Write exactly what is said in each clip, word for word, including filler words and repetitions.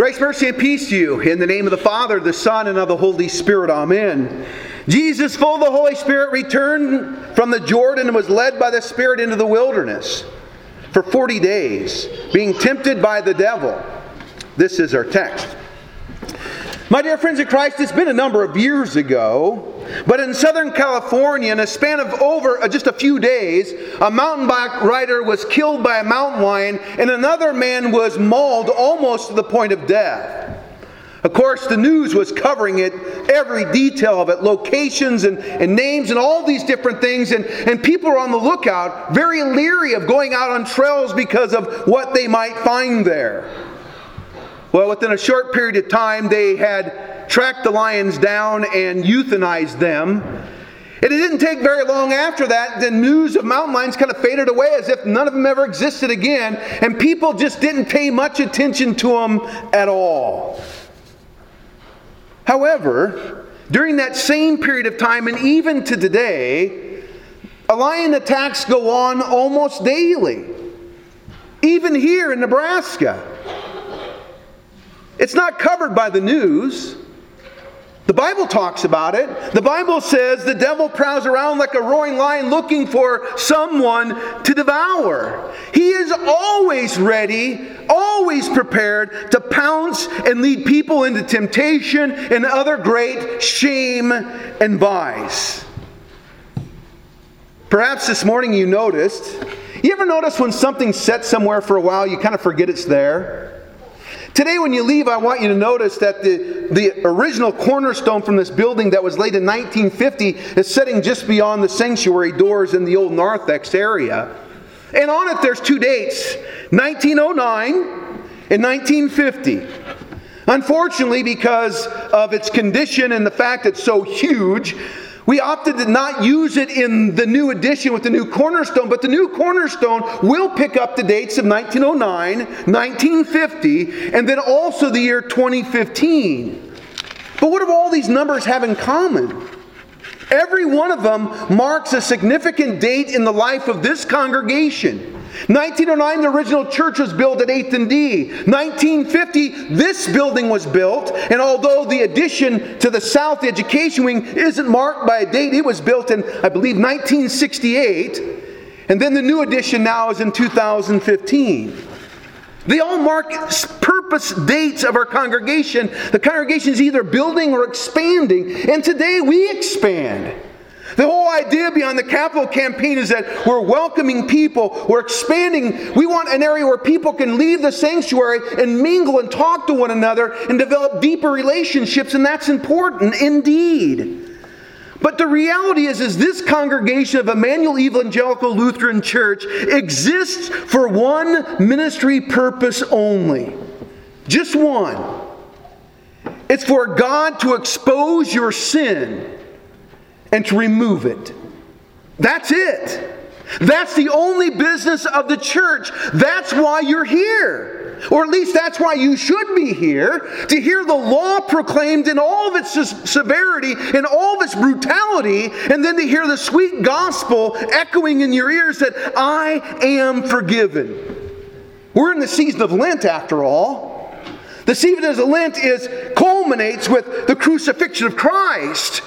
Grace, mercy, and peace to you. In the name of the Father, the Son, and of the Holy Spirit. Amen. Jesus, full of the Holy Spirit, returned from the Jordan and was led by the Spirit into the wilderness for forty days, being tempted by the devil. This is our text. My dear friends in Christ, it's been a number of years ago, but in Southern California, in a span of over just a few days, a mountain bike rider was killed by a mountain lion, and another man was mauled almost to the point of death. Of course, the news was covering it, every detail of it, locations and, and names and all these different things, and, and people were on the lookout, very leery of going out on trails because of what they might find there. Well, within a short period of time, they had tracked the lions down and euthanized them. And it didn't take very long after that, the news of mountain lions kind of faded away as if none of them ever existed again, and people just didn't pay much attention to them at all. However, during that same period of time, and even to today, lion attacks go on almost daily. Even here in Nebraska. It's not covered by the news. The Bible talks about it. The Bible says the devil prowls around like a roaring lion looking for someone to devour. He is always ready, always prepared to pounce and lead people into temptation and other great shame and vice. Perhaps this morning you noticed. You ever notice when something's set somewhere for a while, you kind of forget it's there? Today when you leave, I want you to notice that the, the original cornerstone from this building that was laid in nineteen fifty is sitting just beyond the sanctuary doors in the old narthex area. And on it there's two dates, nineteen oh nine and nineteen fifty. Unfortunately, because of its condition and the fact it's so huge, we opted to not use it in the new edition with the new cornerstone, but the new cornerstone will pick up the dates of nineteen oh nine, nineteen fifty, and then also the year twenty fifteen. But what do all these numbers have in common? Every one of them marks a significant date in the life of this congregation. nineteen oh nine, the original church was built at eighth and D. nineteen fifty, this building was built, and although the addition to the south, the education wing, isn't marked by a date, it was built in, I believe, nineteen sixty-eight, and then the new addition now is in two thousand fifteen. They all mark purpose dates of our congregation. The congregation is either building or expanding, and today we expand. The whole idea behind the capital campaign is that we're welcoming people, we're expanding. We want an area where people can leave the sanctuary and mingle and talk to one another and develop deeper relationships, and that's important indeed. But the reality is, is this congregation of Emmanuel Evangelical Lutheran Church exists for one ministry purpose only. Just one. It's for God to expose your sin and to remove it. That's it. That's the only business of the church. That's why you're here. Or at least that's why you should be here, to hear the law proclaimed in all of its severity and all of its brutality, and then to hear the sweet gospel echoing in your ears that I am forgiven. We're in the season of Lent, after all. The season of Lent is culminates with the crucifixion of Christ.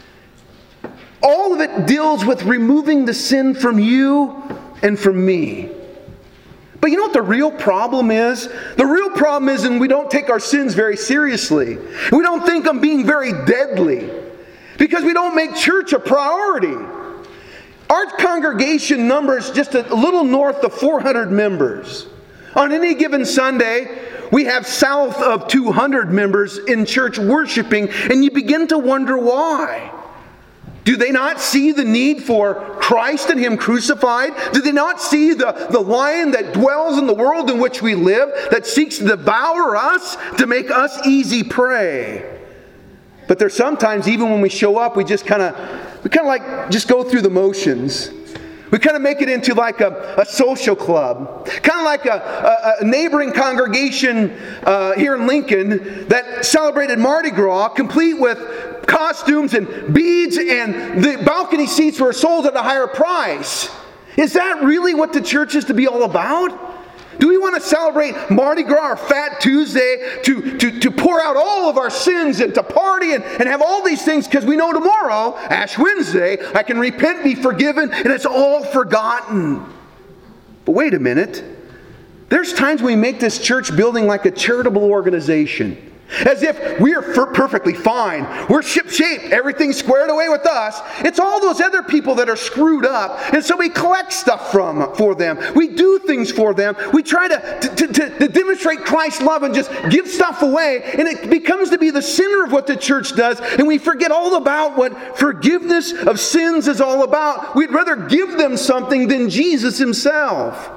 All of it deals with removing the sin from you and from me. But you know what the real problem is? The real problem is, and we don't take our sins very seriously. We don't think them being very deadly. Because we don't make church a priority. Our congregation numbers just a little north of four hundred members. On any given Sunday, we have south of two hundred members in church worshiping, and you begin to wonder why. Do they not see the need for Christ and Him crucified? Do they not see the, the lion that dwells in the world in which we live, that seeks to devour us, to make us easy prey? But there's sometimes, even when we show up, we just kind of, we kind of like just go through the motions. We kind of make it into like a, a social club. Kind of like a, a, a neighboring congregation uh, here in Lincoln that celebrated Mardi Gras, complete with costumes and beads, and the balcony seats were sold at a higher price. Is that really what the church is to be all about? Do we want to celebrate Mardi Gras or Fat Tuesday to, to, to pour out all of our sins and to party and, and have all these things because we know tomorrow, Ash Wednesday, I can repent, be forgiven, and it's all forgotten? But wait a minute. There's times we make this church building like a charitable organization. As if we're perfectly fine. We're ship-shape. Everything's squared away with us. It's all those other people that are screwed up. And so we collect stuff from for them. We do things for them. We try to, to, to, to demonstrate Christ's love and just give stuff away. And it becomes to be the center of what the church does. And we forget all about what forgiveness of sins is all about. We'd rather give them something than Jesus himself.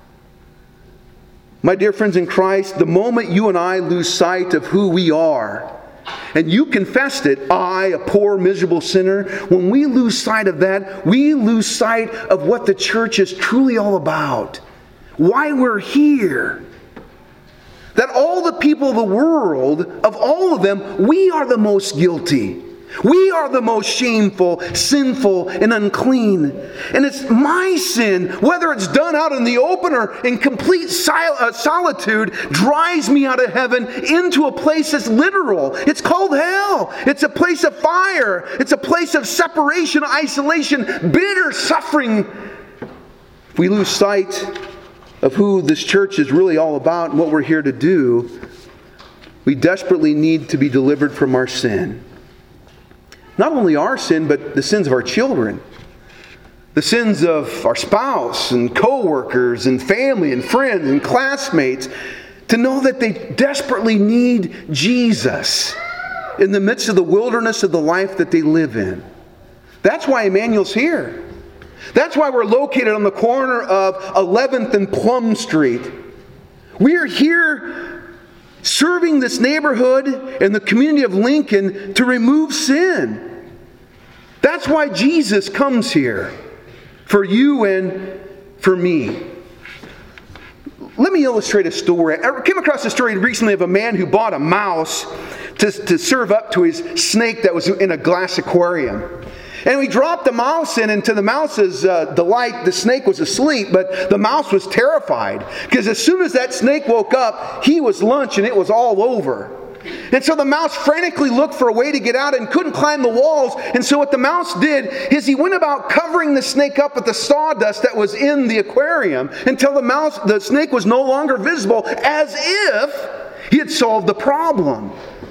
My dear friends in Christ, the moment you and I lose sight of who we are, and you confessed it, I, a poor, miserable sinner, when we lose sight of that, we lose sight of what the church is truly all about. Why we're here. That all the people of the world, of all of them, we are the most guilty. We are the most shameful, sinful, and unclean. And it's my sin, whether it's done out in the open or in complete sil- uh, solitude, drives me out of heaven into a place that's literal. It's called hell. It's a place of fire. It's a place of separation, isolation, bitter suffering. If we lose sight of who this church is really all about and what we're here to do, we desperately need to be delivered from our sin. Not only our sin, but the sins of our children. The sins of our spouse and co-workers and family and friends and classmates. To know that they desperately need Jesus in the midst of the wilderness of the life that they live in. That's why Emmanuel's here. That's why we're located on the corner of eleventh and Plum Street. We are here serving this neighborhood and the community of Lincoln to remove sin. That's why Jesus comes here. For you and for me. Let me illustrate a story. I came across a story recently of a man who bought a mouse to, to serve up to his snake that was in a glass aquarium. And we dropped the mouse in, and to the mouse's uh, delight, the snake was asleep, but the mouse was terrified. Because as soon as that snake woke up, he was lunch and it was all over. And so the mouse frantically looked for a way to get out and couldn't climb the walls. And so what the mouse did is he went about covering the snake up with the sawdust that was in the aquarium until the mouse, the snake was no longer visible, as if he had solved the problem.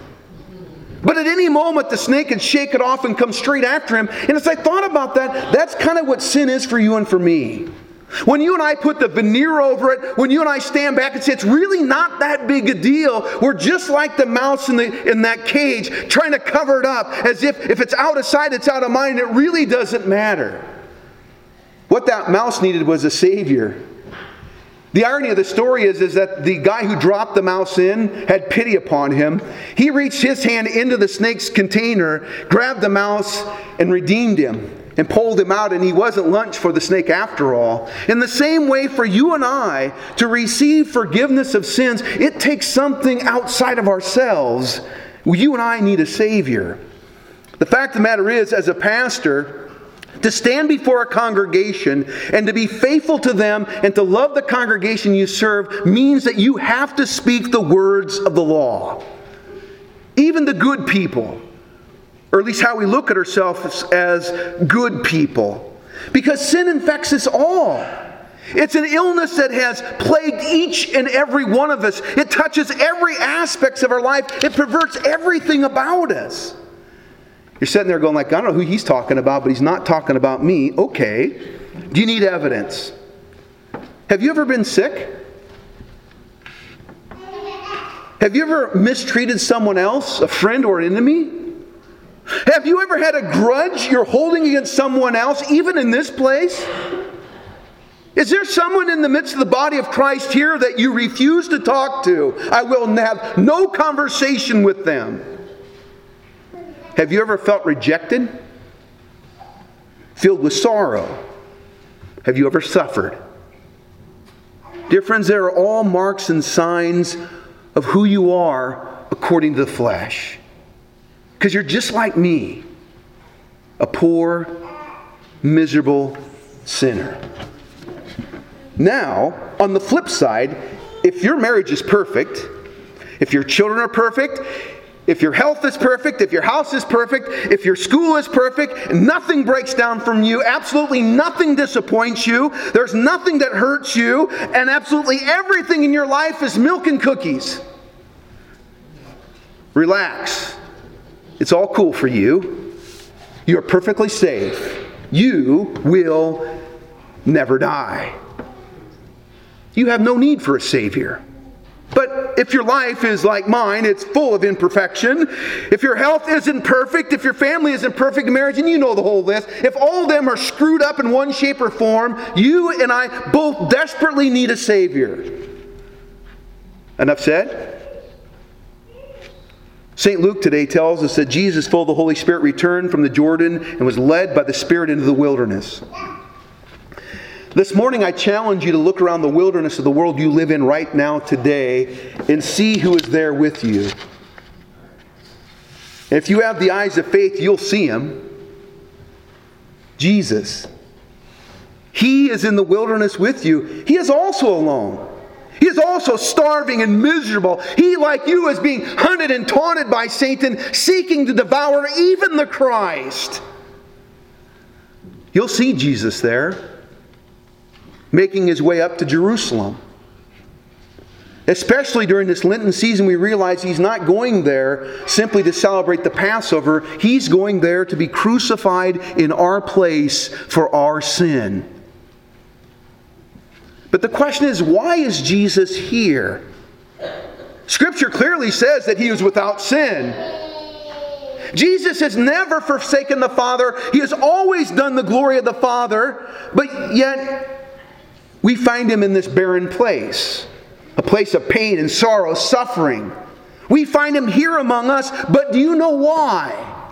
But at any moment, the snake could shake it off and come straight after him. And as I thought about that, that's kind of what sin is for you and for me. When you and I put the veneer over it, when you and I stand back and say, it's really not that big a deal, we're just like the mouse in, the, in that cage, trying to cover it up, as if if it's out of sight, it's out of mind. It really doesn't matter. What that mouse needed was a Savior. The irony of the story is, is that the guy who dropped the mouse in had pity upon him. He reached his hand into the snake's container, grabbed the mouse, and redeemed him, and pulled him out, and he wasn't lunch for the snake after all. In the same way, for you and I to receive forgiveness of sins, it takes something outside of ourselves. You and I need a Savior. The fact of the matter is, as a pastor, to stand before a congregation and to be faithful to them and to love the congregation you serve means that you have to speak the words of the law. Even the good people, or at least how we look at ourselves as good people. Because sin infects us all. It's an illness that has plagued each and every one of us. It touches every aspect of our life. It perverts everything about us. You're sitting there going like, I don't know who he's talking about, but he's not talking about me. Okay. Do you need evidence? Have you ever been sick? Have you ever mistreated someone else, a friend or an enemy? Have you ever had a grudge you're holding against someone else, even in this place? Is there someone in the midst of the body of Christ here that you refuse to talk to? I will have no conversation with them. Have you ever felt rejected? Filled with sorrow? Have you ever suffered? Dear friends, there are all marks and signs of who you are according to the flesh. Because you're just like me, a poor, miserable sinner. Now, on the flip side, if your marriage is perfect, if your children are perfect, if your health is perfect, if your house is perfect, if your school is perfect, nothing breaks down from you, absolutely nothing disappoints you, there's nothing that hurts you, and absolutely everything in your life is milk and cookies. Relax. It's all cool for you. You're perfectly safe. You will never die. You have no need for a Savior. But if your life is like mine, it's full of imperfection. If your health isn't perfect, if your family isn't perfect in marriage, and you know the whole list, if all of them are screwed up in one shape or form, you and I both desperately need a Savior. Enough said? Saint Luke today tells us that Jesus, full of the Holy Spirit, returned from the Jordan and was led by the Spirit into the wilderness. This morning I challenge you to look around the wilderness of the world you live in right now today and see who is there with you. If you have the eyes of faith, you'll see Him. Jesus. He is in the wilderness with you. He is also alone. He is also starving and miserable. He, like you, is being hunted and taunted by Satan, seeking to devour even the Christ. You'll see Jesus there, making His way up to Jerusalem. Especially during this Lenten season, we realize He's not going there simply to celebrate the Passover. He's going there to be crucified in our place for our sin. But the question is, why is Jesus here? Scripture clearly says that He was without sin. Jesus has never forsaken the Father. He has always done the glory of the Father. But yet, we find Him in this barren place. A place of pain and sorrow, suffering. We find Him here among us, but do you know why?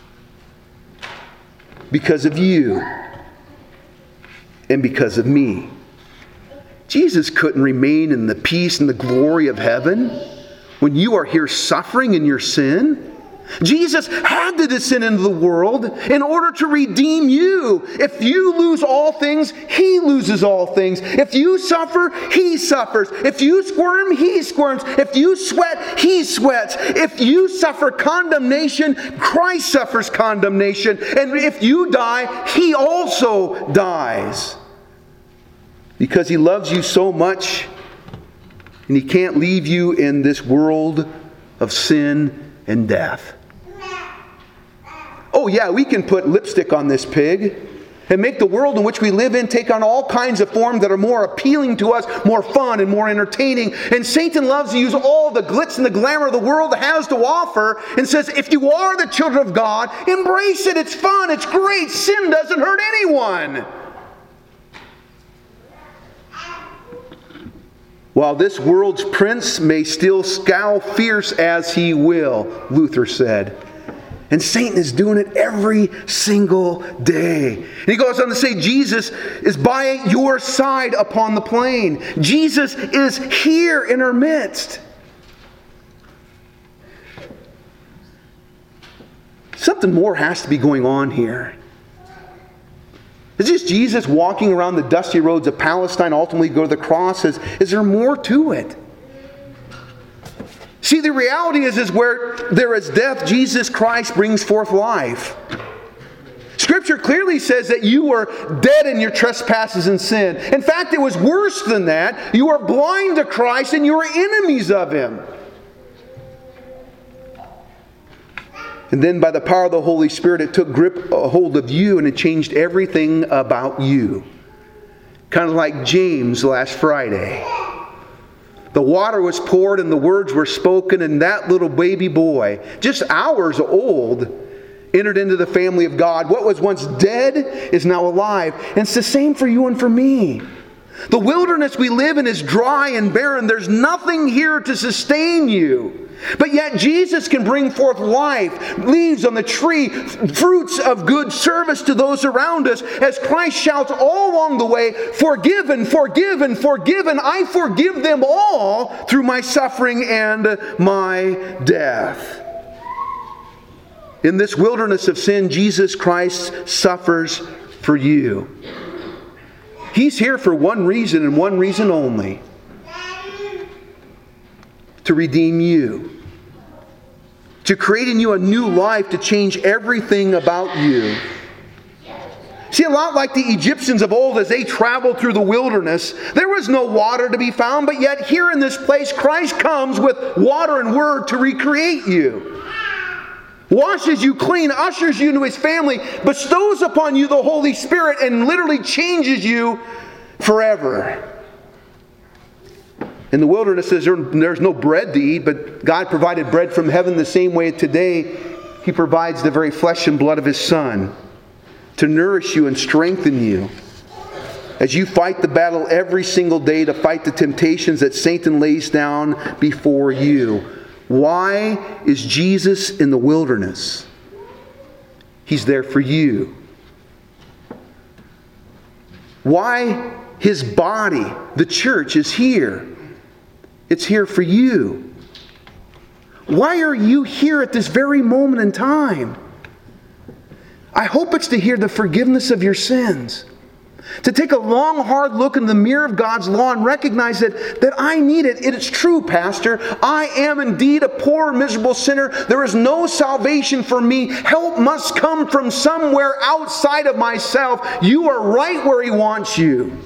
Because of you. And because of me. Jesus couldn't remain in the peace and the glory of heaven when you are here suffering in your sin. Jesus had to descend into the world in order to redeem you. If you lose all things, He loses all things. If you suffer, He suffers. If you squirm, He squirms. If you sweat, He sweats. If you suffer condemnation, Christ suffers condemnation. And if you die, He also dies. Because He loves you so much, and He can't leave you in this world of sin and death. Oh yeah, we can put lipstick on this pig and make the world in which we live in take on all kinds of forms that are more appealing to us, more fun and more entertaining. And Satan loves to use all the glitz and the glamour the world has to offer and says, if you are the children of God, embrace it. It's fun. It's great. Sin doesn't hurt anyone. While this world's prince may still scowl fierce as he will, Luther said. And Satan is doing it every single day. And he goes on to say, Jesus is by your side upon the plain. Jesus is here in our midst. Something more has to be going on here. Is this Jesus walking around the dusty roads of Palestine, ultimately go to the cross? Is, is there more to it? See, the reality is, is where there is death, Jesus Christ brings forth life. Scripture clearly says that you were dead in your trespasses and sin. In fact, it was worse than that. You were blind to Christ and you were enemies of Him. And then by the power of the Holy Spirit, it took grip a hold of you and it changed everything about you. Kind of like James last Friday. The water was poured and the words were spoken, and that little baby boy, just hours old, entered into the family of God. What was once dead is now alive. And it's the same for you and for me. The wilderness we live in is dry and barren. There's nothing here to sustain you. But yet Jesus can bring forth life, leaves on the tree, fruits of good service to those around us, as Christ shouts all along the way, forgiven, forgiven, forgiven. I forgive them all through my suffering and my death. In this wilderness of sin, Jesus Christ suffers for you. He's here for one reason and one reason only. To redeem you. To create in you a new life, to change everything about you. See, a lot like the Egyptians of old as they traveled through the wilderness, there was no water to be found, but yet here in this place, Christ comes with water and word to recreate you. Washes you clean, ushers you into His family, bestows upon you the Holy Spirit, and literally changes you forever. In the wilderness, there's no bread to eat, but God provided bread from heaven the same way today He provides the very flesh and blood of His Son to nourish you and strengthen you as you fight the battle every single day to fight the temptations that Satan lays down before you. Why is Jesus in the wilderness? He's there for you. Why His body, the church, is here? It's here for you. Why are you here at this very moment in time? I hope it's to hear the forgiveness of your sins. To take a long, hard look in the mirror of God's law and recognize that, that I need it. It is true, Pastor. I am indeed a poor, miserable sinner. There is no salvation for me. Help must come from somewhere outside of myself. You are right where He wants you.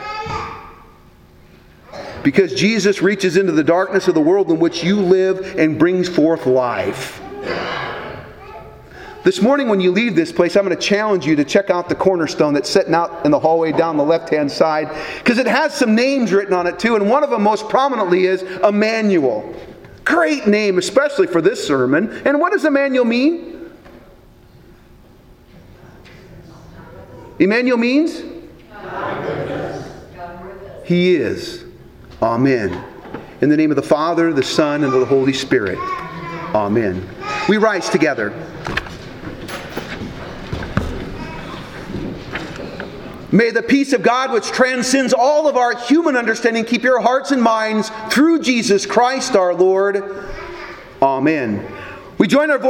Because Jesus reaches into the darkness of the world in which you live and brings forth life. This morning when you leave this place, I'm going to challenge you to check out the cornerstone that's sitting out in the hallway down the left-hand side, because it has some names written on it too, and one of them most prominently is Emmanuel. Great name, especially for this sermon. And what does Emmanuel mean? Emmanuel means? He is. Amen. In the name of the Father, the Son, and of the Holy Spirit. Amen. We rise together. May the peace of God, which transcends all of our human understanding, keep your hearts and minds through Jesus Christ our Lord. Amen. We join our voice